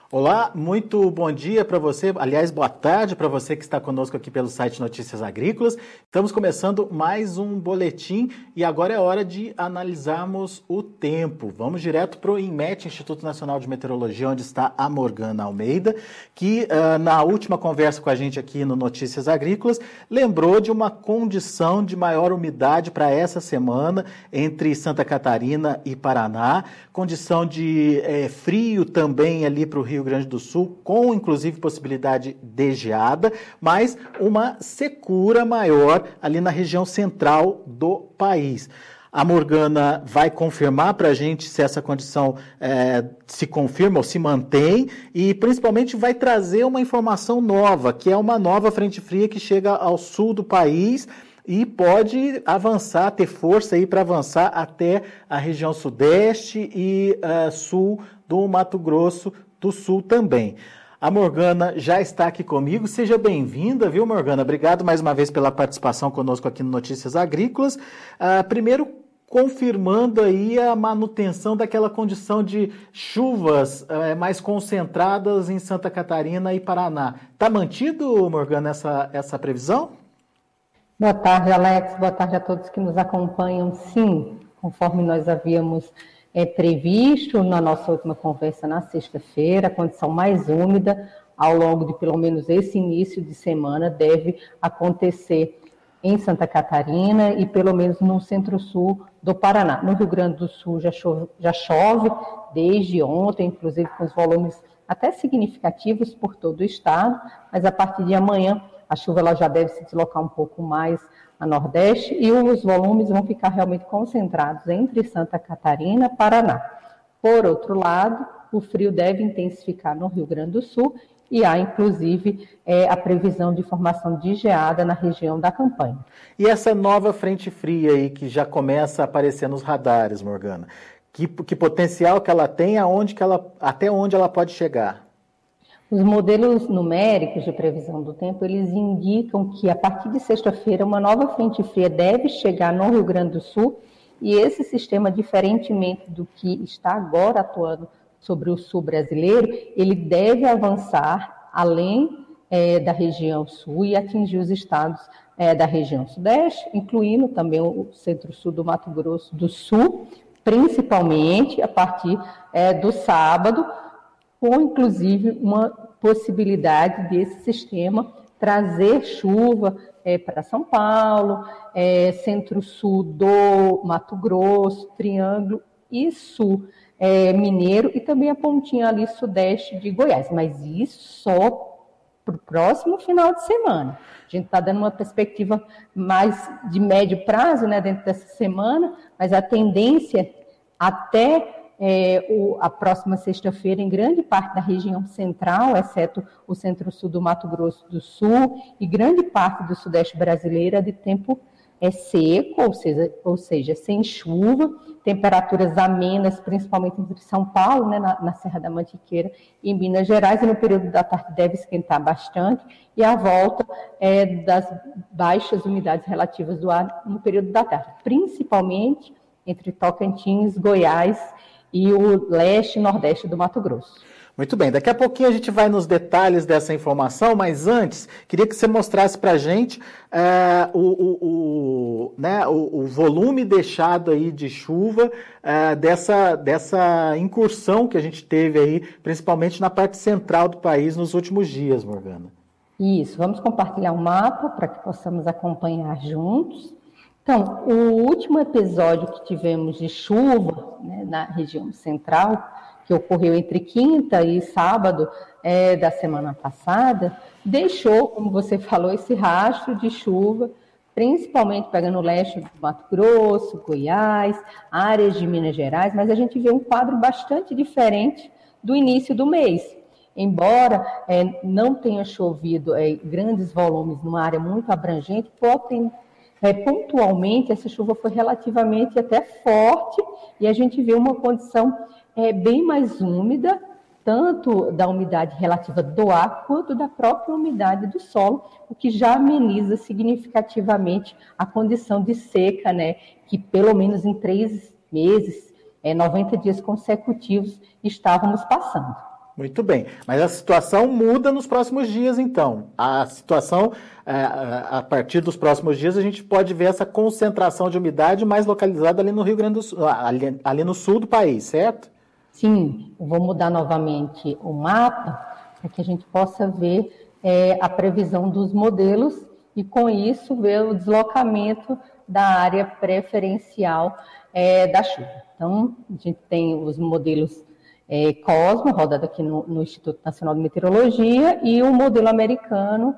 Olá, muito bom dia para você, aliás, boa tarde para você que está conosco aqui pelo site Notícias Agrícolas. Estamos começando mais um boletim e agora é hora de analisarmos o tempo. Vamos direto para o INMET, Instituto Nacional de Meteorologia, onde está a Morgana Almeida, que na última conversa com a gente aqui no Notícias Agrícolas, lembrou de uma condição de maior umidade para essa semana entre Santa Catarina e Paraná, condição de frio também ali para o Rio Grande do Sul, com inclusive possibilidade de geada, mas uma secura maior ali na região central do país. A Morgana vai confirmar para a gente se essa condição se confirma ou se mantém e principalmente vai trazer uma informação nova, que é uma nova frente fria que chega ao sul do país e pode avançar, ter força aí para avançar até a região sudeste e sul do Mato Grosso do Sul também. A Morgana já está aqui comigo. Seja bem-vinda, viu, Morgana? Obrigado mais uma vez pela participação conosco aqui no Notícias Agrícolas. Primeiro, confirmando aí a manutenção daquela condição de chuvas mais concentradas em Santa Catarina e Paraná. Está mantido, Morgana, essa previsão? Boa tarde, Alex. Boa tarde a todos que nos acompanham. Sim, conforme nós havíamos previsto na nossa última conversa na sexta-feira, a condição mais úmida ao longo de pelo menos esse início de semana deve acontecer em Santa Catarina e pelo menos no centro-sul do Paraná. No Rio Grande do Sul já chove desde ontem, inclusive com os volumes até significativos por todo o estado, mas a partir de amanhã a chuva ela já deve se deslocar um pouco mais a nordeste e os volumes vão ficar realmente concentrados entre Santa Catarina e Paraná. Por outro lado, o frio deve intensificar no Rio Grande do Sul e há, inclusive, a previsão de formação de geada na região da Campanha. E essa nova frente fria aí que já começa a aparecer nos radares, Morgana, que potencial que ela tem, até onde ela pode chegar? Os modelos numéricos de previsão do tempo, eles indicam que a partir de sexta-feira uma nova frente fria deve chegar no Rio Grande do Sul e esse sistema, diferentemente do que está agora atuando sobre o sul brasileiro, ele deve avançar além da região sul e atingir os estados da região sudeste, incluindo também o centro-sul do Mato Grosso do Sul, principalmente a partir do sábado, com inclusive uma possibilidade desse sistema trazer chuva para São Paulo, centro-sul do Mato Grosso, Triângulo e sul mineiro e também a pontinha ali sudeste de Goiás, mas isso só para o próximo final de semana. A gente está dando uma perspectiva mais de médio prazo, né, dentro dessa semana, mas a tendência até a próxima sexta-feira, em grande parte da região central, exceto o centro-sul do Mato Grosso do Sul e grande parte do sudeste brasileiro, é de tempo seco, ou seja, sem chuva, temperaturas amenas, principalmente entre São Paulo, né, na Serra da Mantiqueira e em Minas Gerais, e no período da tarde deve esquentar bastante, e a volta das baixas umidades relativas do ar no período da tarde, principalmente entre Tocantins, Goiás e o leste e nordeste do Mato Grosso. Muito bem, daqui a pouquinho a gente vai nos detalhes dessa informação, mas antes, queria que você mostrasse para a gente o volume deixado aí de chuva dessa incursão que a gente teve aí, principalmente na parte central do país nos últimos dias, Morgana. Isso, vamos compartilhar um mapa para que possamos acompanhar juntos. Então, o último episódio que tivemos de chuva, né, na região central, que ocorreu entre quinta e sábado da semana passada, deixou, como você falou, esse rastro de chuva, principalmente pegando o leste do Mato Grosso, Goiás, áreas de Minas Gerais, mas a gente vê um quadro bastante diferente do início do mês. Embora não tenha chovido grandes volumes numa área muito abrangente, pontualmente essa chuva foi relativamente até forte e a gente vê uma condição bem mais úmida, tanto da umidade relativa do ar quanto da própria umidade do solo, o que já ameniza significativamente a condição de seca, né, que pelo menos em 3 meses, 90 dias consecutivos, estávamos passando. Muito bem, mas a situação muda nos próximos dias, então. A situação, a partir dos próximos dias, a gente pode ver essa concentração de umidade mais localizada ali no Rio Grande do Sul, ali no sul do país, certo? Sim, eu vou mudar novamente o mapa para que a gente possa ver a previsão dos modelos e, com isso, ver o deslocamento da área preferencial da chuva. Então, a gente tem os modelos Cosmo, rodado aqui no Instituto Nacional de Meteorologia, e o modelo americano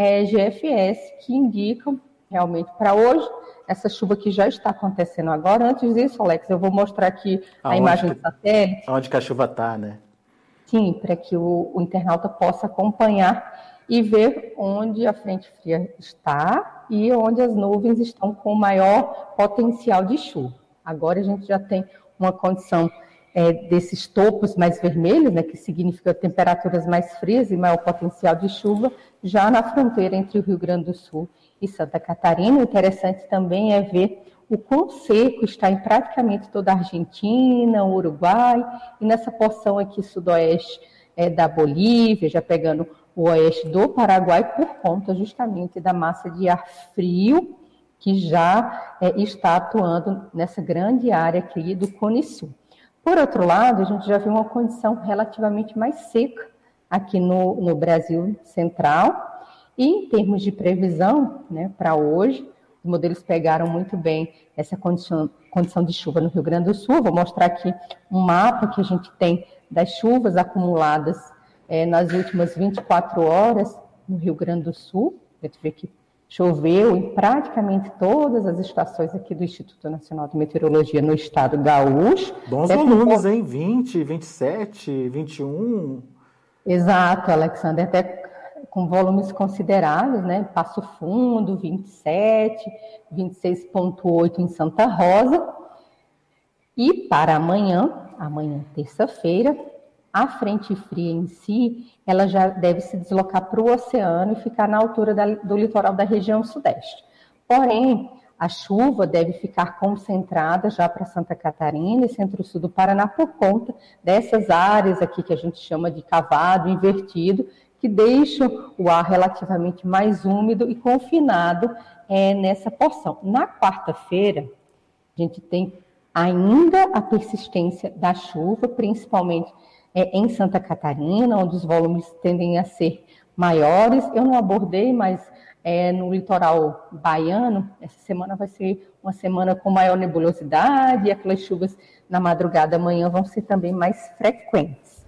GFS, que indicam realmente para hoje essa chuva que já está acontecendo agora. Antes disso, Alex, eu vou mostrar aqui a imagem do satélite. Onde que a chuva está, né? Sim, para que o internauta possa acompanhar e ver onde a frente fria está e onde as nuvens estão com maior potencial de chuva. Agora a gente já tem uma condição desses topos mais vermelhos, né, que significa temperaturas mais frias e maior potencial de chuva, já na fronteira entre o Rio Grande do Sul e Santa Catarina. O interessante também é ver o quão seco está em praticamente toda a Argentina, o Uruguai, e nessa porção aqui sudoeste da Bolívia, já pegando o oeste do Paraguai, por conta justamente da massa de ar frio que já está atuando nessa grande área aqui do Cone Sul. Por outro lado, a gente já viu uma condição relativamente mais seca aqui no Brasil central, e em termos de previsão, né, para hoje, os modelos pegaram muito bem essa condição de chuva no Rio Grande do Sul. Vou mostrar aqui um mapa que a gente tem das chuvas acumuladas nas últimas 24 horas no Rio Grande do Sul. A gente vê que choveu em praticamente todas as estações aqui do Instituto Nacional de Meteorologia no estado gaúcho. Bons volumes, hein? 20, 27, 21. Exato, Alexandre, até com volumes consideráveis, né? Passo Fundo, 27, 26,8 em Santa Rosa. E para amanhã terça-feira, a frente fria em si, ela já deve se deslocar para o oceano e ficar na altura do litoral da região sudeste. Porém, a chuva deve ficar concentrada já para Santa Catarina e centro-sul do Paraná por conta dessas áreas aqui que a gente chama de cavado invertido, que deixam o ar relativamente mais úmido e confinado nessa porção. Na quarta-feira, a gente tem ainda a persistência da chuva, principalmente em Santa Catarina, onde os volumes tendem a ser maiores. Eu não abordei, mas no litoral baiano, essa semana vai ser uma semana com maior nebulosidade, e aquelas chuvas na madrugada amanhã vão ser também mais frequentes.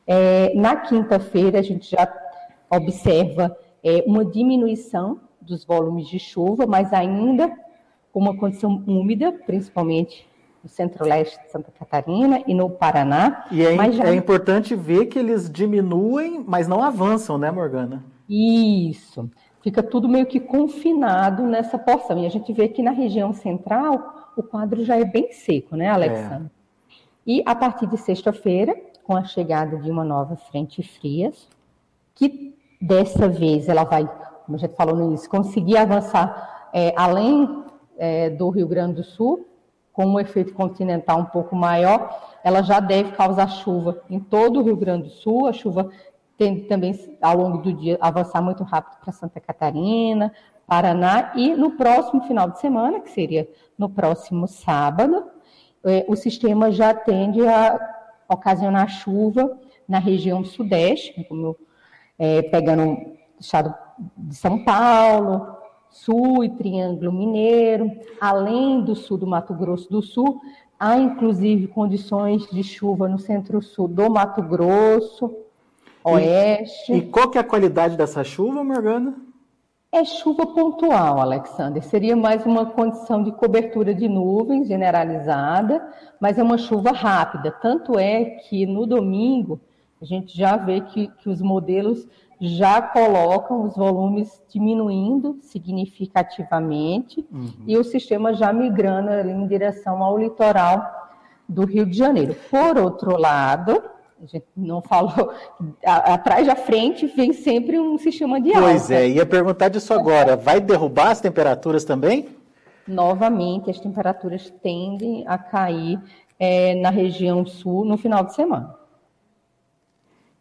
Na quinta-feira, a gente já observa uma diminuição dos volumes de chuva, mas ainda com uma condição úmida, principalmente no centro-leste de Santa Catarina e no Paraná. E é importante ver que eles diminuem, mas não avançam, né, Morgana? Isso. Fica tudo meio que confinado nessa porção. E a gente vê que na região central o quadro já é bem seco, né, Alexandre? E a partir de sexta-feira, com a chegada de uma nova frente fria, que dessa vez ela vai, como a gente falou no início, conseguir avançar além do Rio Grande do Sul, com um efeito continental um pouco maior, ela já deve causar chuva em todo o Rio Grande do Sul. A chuva tende também, ao longo do dia, avançar muito rápido para Santa Catarina, Paraná, e no próximo final de semana, que seria no próximo sábado, o sistema já tende a ocasionar chuva na região sudeste, como pegando o estado de São Paulo, Sul e Triângulo Mineiro, além do sul do Mato Grosso do Sul. Há, inclusive, condições de chuva no centro-sul do Mato Grosso, oeste. E qual que é a qualidade dessa chuva, Morgana? É chuva pontual, Alexander. Seria mais uma condição de cobertura de nuvens generalizada, mas é uma chuva rápida. Tanto é que no domingo a gente já vê que os modelos já colocam os volumes diminuindo significativamente, e o sistema já migrando ali em direção ao litoral do Rio de Janeiro. Por outro lado, a gente não falou, atrás da frente vem sempre um sistema de alta. Pois é, ia perguntar disso agora. Vai derrubar as temperaturas também? Novamente, as temperaturas tendem a cair na região sul no final de semana.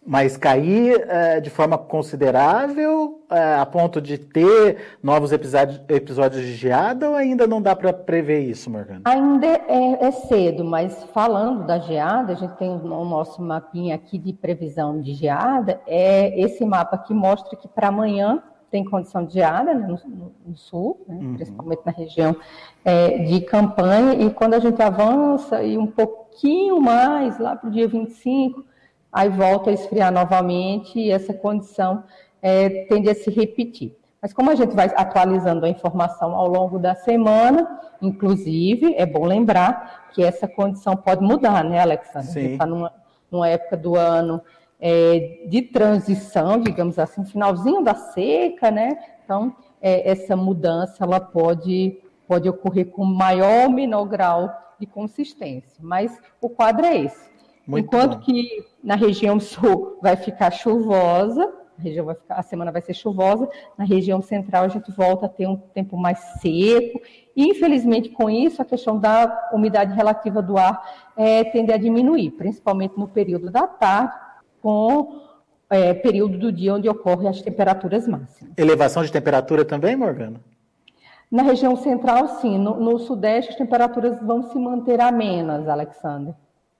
Mas cair de forma considerável, a ponto de ter novos episódios de geada, ou ainda não dá para prever isso, Morgana? Ainda é cedo, mas falando da geada, a gente tem o nosso mapinha aqui de previsão de geada, esse mapa que mostra que para amanhã tem condição de geada, né, no sul, né, principalmente na região de Campanha, e quando a gente avança e um pouquinho mais, lá para o dia 25, aí volta a esfriar novamente e essa condição tende a se repetir. Mas como a gente vai atualizando a informação ao longo da semana, inclusive, é bom lembrar que essa condição pode mudar, né, Alexandre? Sim. A gente está numa época do ano de transição, digamos assim, finalzinho da seca, né? Então, essa mudança ela pode ocorrer com maior ou menor grau de consistência. Mas o quadro é esse. Muito Enquanto bom. que na região sul vai ficar chuvosa, a semana vai ser chuvosa, na região central a gente volta a ter um tempo mais seco, e infelizmente com isso a questão da umidade relativa do ar tende a diminuir, principalmente no período da tarde, com período do dia onde ocorrem as temperaturas máximas. Elevação de temperatura também, Morgana? Na região central, sim. No sudeste as temperaturas vão se manter amenas, Alexandre.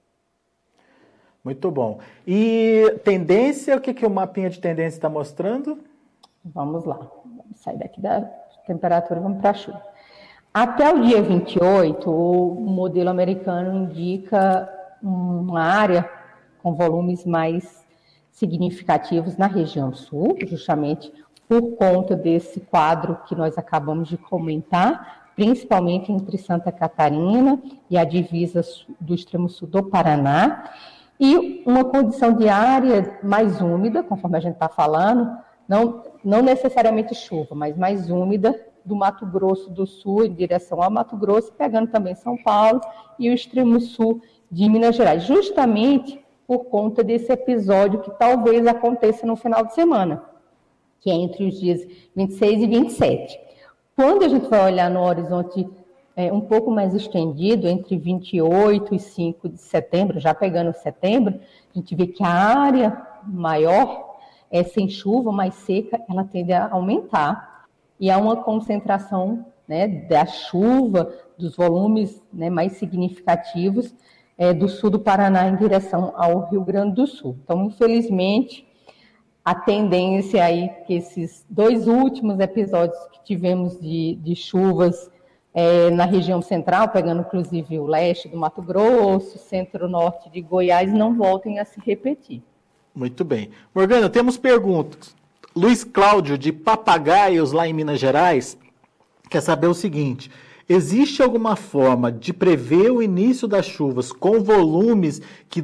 Muito bom. E tendência, o que o mapinha de tendência está mostrando? Vamos lá. Vamos sair daqui da temperatura e vamos para a chuva. Até o dia 28, o modelo americano indica uma área com volumes mais significativos na região sul, justamente por conta desse quadro que nós acabamos de comentar, principalmente entre Santa Catarina e a divisa do extremo sul do Paraná. E uma condição de área mais úmida, conforme a gente está falando, não necessariamente chuva, mas mais úmida, do Mato Grosso do Sul em direção ao Mato Grosso, pegando também São Paulo e o extremo sul de Minas Gerais, justamente por conta desse episódio que talvez aconteça no final de semana, que é entre os dias 26 e 27. Quando a gente vai olhar no horizonte um pouco mais estendido, entre 28 e 5 de setembro, já pegando setembro, a gente vê que a área maior, sem chuva, mais seca, ela tende a aumentar. E há uma concentração, né, da chuva, dos volumes, né, mais significativos do sul do Paraná em direção ao Rio Grande do Sul. Então, infelizmente, a tendência aí que esses dois últimos episódios que tivemos de chuvas na região central, pegando inclusive o leste do Mato Grosso, centro-norte de Goiás, não voltem a se repetir. Muito bem. Morgana, temos perguntas. Luiz Cláudio, de Papagaios, lá em Minas Gerais, quer saber o seguinte: existe alguma forma de prever o início das chuvas com volumes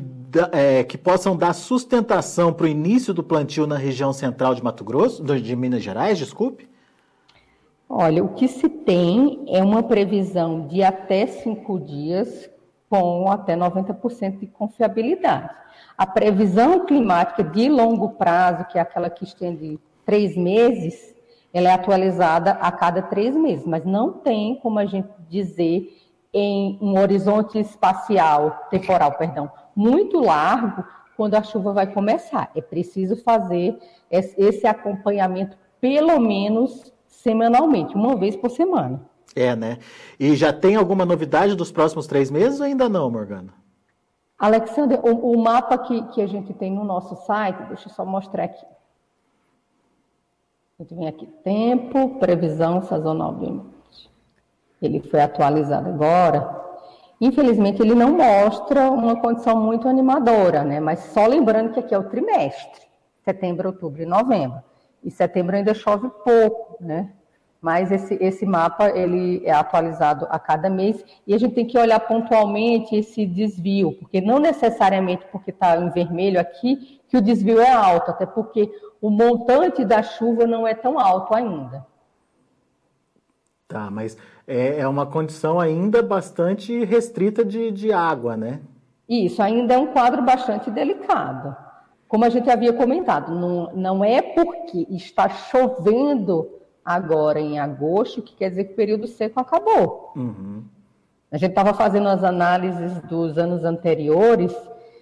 que possam dar sustentação para o início do plantio na região central de Mato Grosso, de Minas Gerais, desculpe? Olha, o que se tem é uma previsão de até 5 dias com até 90% de confiabilidade. A previsão climática de longo prazo, que é aquela que estende 3 meses, ela é atualizada a cada 3 meses, mas não tem como a gente dizer em um horizonte temporal, muito largo, quando a chuva vai começar. É preciso fazer esse acompanhamento, pelo menos semanalmente, uma vez por semana. Né? E já tem alguma novidade dos próximos 3 meses ou ainda não, Morgana? Alexandre, o mapa que a gente tem no nosso site, deixa eu só mostrar aqui. A gente vem aqui, tempo, previsão sazonal do limite. Ele foi atualizado agora. Infelizmente, ele não mostra uma condição muito animadora, né? Mas só lembrando que aqui é o trimestre, setembro, outubro e novembro. E setembro ainda chove pouco, né? Mas esse mapa ele é atualizado a cada mês e a gente tem que olhar pontualmente esse desvio, porque não necessariamente porque está em vermelho aqui que o desvio é alto, até porque o montante da chuva não é tão alto ainda. Tá, mas é uma condição ainda bastante restrita de água, né? Isso, ainda é um quadro bastante delicado. Como a gente havia comentado, não é porque está chovendo agora em agosto que quer dizer que o período seco acabou. Uhum. A gente estava fazendo as análises dos anos anteriores,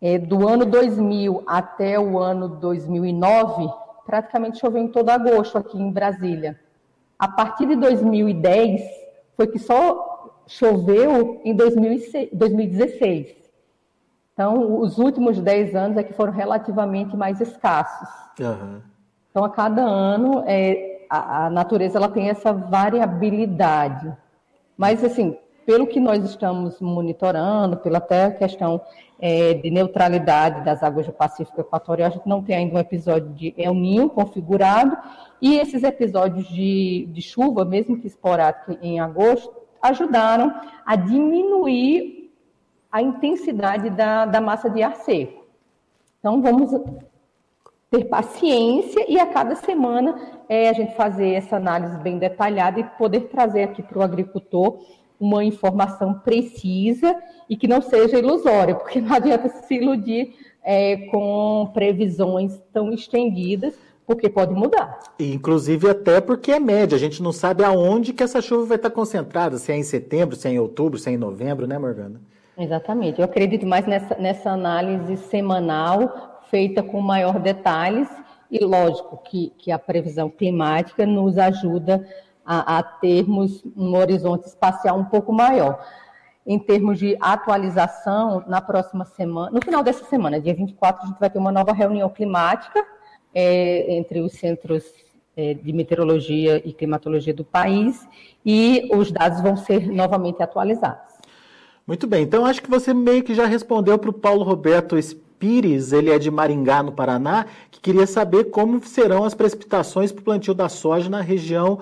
Do ano 2000 até o ano 2009, praticamente choveu em todo agosto aqui em Brasília. A partir de 2010, foi que só choveu em 2016. Então, os últimos 10 anos é que foram relativamente mais escassos. Uhum. Então, a cada ano, a natureza ela tem essa variabilidade. Mas, assim, pelo que nós estamos monitorando, pela até a questão de neutralidade das águas do Pacífico Equatorial, a gente não tem ainda um episódio de El Niño configurado, e esses episódios de chuva, mesmo que esporádicos em agosto, ajudaram a diminuir a intensidade da massa de ar seco. Então, vamos ter paciência e a cada semana a gente fazer essa análise bem detalhada e poder trazer aqui para o agricultor uma informação precisa e que não seja ilusória, porque não adianta se iludir com previsões tão estendidas, porque pode mudar. Inclusive até porque é média, a gente não sabe aonde que essa chuva vai estar concentrada, se é em setembro, se é em outubro, se é em novembro, né, Morgana? Exatamente, eu acredito mais nessa análise semanal, feita com maior detalhes, e lógico que a previsão climática nos ajuda a termos um horizonte espacial um pouco maior. Em termos de atualização, na próxima semana, no final dessa semana, dia 24, a gente vai ter uma nova reunião climática entre os centros de meteorologia e climatologia do país, e os dados vão ser novamente atualizados. Muito bem, então acho que você meio que já respondeu para o Paulo Roberto Pires, ele é de Maringá, no Paraná, que queria saber como serão as precipitações para o plantio da soja na região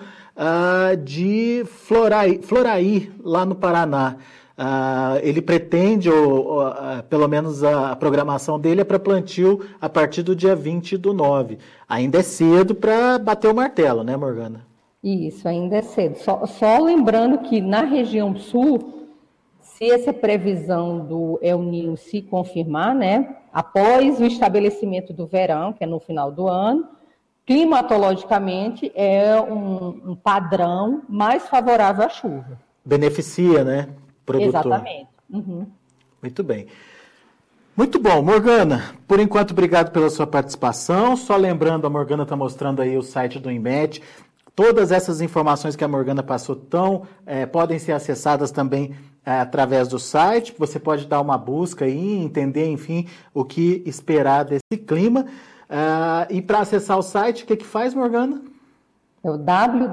de Floraí, lá no Paraná. Ele pretende, ou pelo menos a programação dele é para plantio a partir do dia 20/9. Ainda é cedo para bater o martelo, né, Morgana? Isso, ainda é cedo. Só lembrando que na região sul, se essa previsão do El Niño se confirmar, né, após o estabelecimento do verão, que é no final do ano, climatologicamente é um padrão mais favorável à chuva. Beneficia, né, o produtor. Exatamente. Uhum. Muito bem. Muito bom, Morgana, por enquanto, obrigado pela sua participação. Só lembrando, a Morgana está mostrando aí o site do INMET. Todas essas informações que a Morgana passou podem ser acessadas também através do site. Você pode dar uma busca aí, entender, enfim, o que esperar desse clima. E para acessar o site, o que faz, Morgana? É o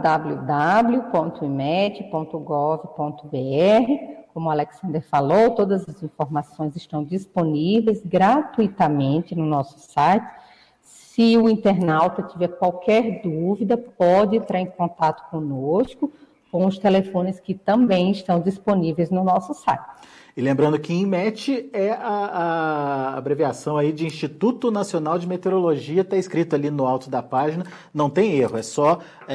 www.imet.gov.br. Como o Alexander falou, todas as informações estão disponíveis gratuitamente no nosso site. Se o internauta tiver qualquer dúvida, pode entrar em contato conosco com os telefones que também estão disponíveis no nosso site. E lembrando que INMET é a abreviação aí de Instituto Nacional de Meteorologia, está escrito ali no alto da página, não tem erro, é só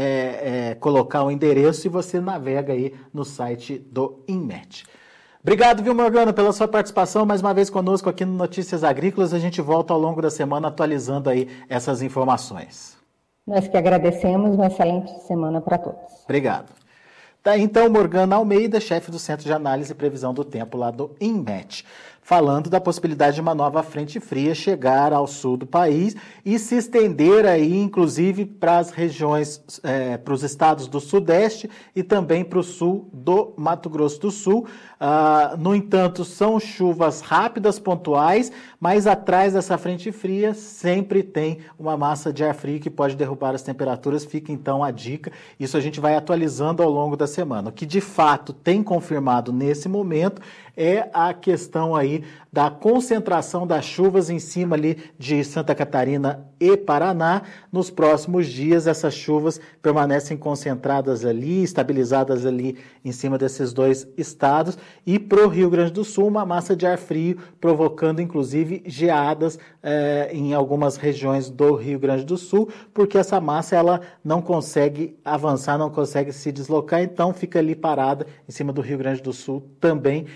colocar o endereço e você navega aí no site do INMET. Obrigado, viu, Morgana, pela sua participação mais uma vez conosco aqui no Notícias Agrícolas. A gente volta ao longo da semana atualizando aí essas informações. Nós que agradecemos, uma excelente semana para todos. Obrigado. Tá, então, Morgana Almeida, chefe do Centro de Análise e Previsão do Tempo lá do INMET, falando da possibilidade de uma nova frente fria chegar ao sul do país e se estender aí, inclusive, para as regiões, para os estados do Sudeste e também para o sul do Mato Grosso do Sul. No entanto, são chuvas rápidas, pontuais, mas atrás dessa frente fria sempre tem uma massa de ar frio que pode derrubar as temperaturas. Fica então a dica. Isso a gente vai atualizando ao longo da semana. O que de fato tem confirmado nesse momento é a questão aí da concentração das chuvas em cima ali de Santa Catarina e Paraná. Nos próximos dias, essas chuvas permanecem concentradas ali, estabilizadas ali em cima desses dois estados. E para o Rio Grande do Sul, uma massa de ar frio, provocando inclusive geadas em algumas regiões do Rio Grande do Sul, porque essa massa ela não consegue avançar, não consegue se deslocar, então fica ali parada em cima do Rio Grande do Sul também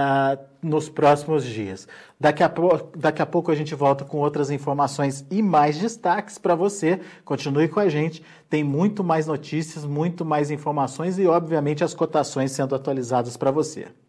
nos próximos dias. Daqui a pouco a gente volta com outras informações e mais destaques para você. Continue com a gente, tem muito mais notícias, muito mais informações e, obviamente, as cotações sendo atualizadas para você.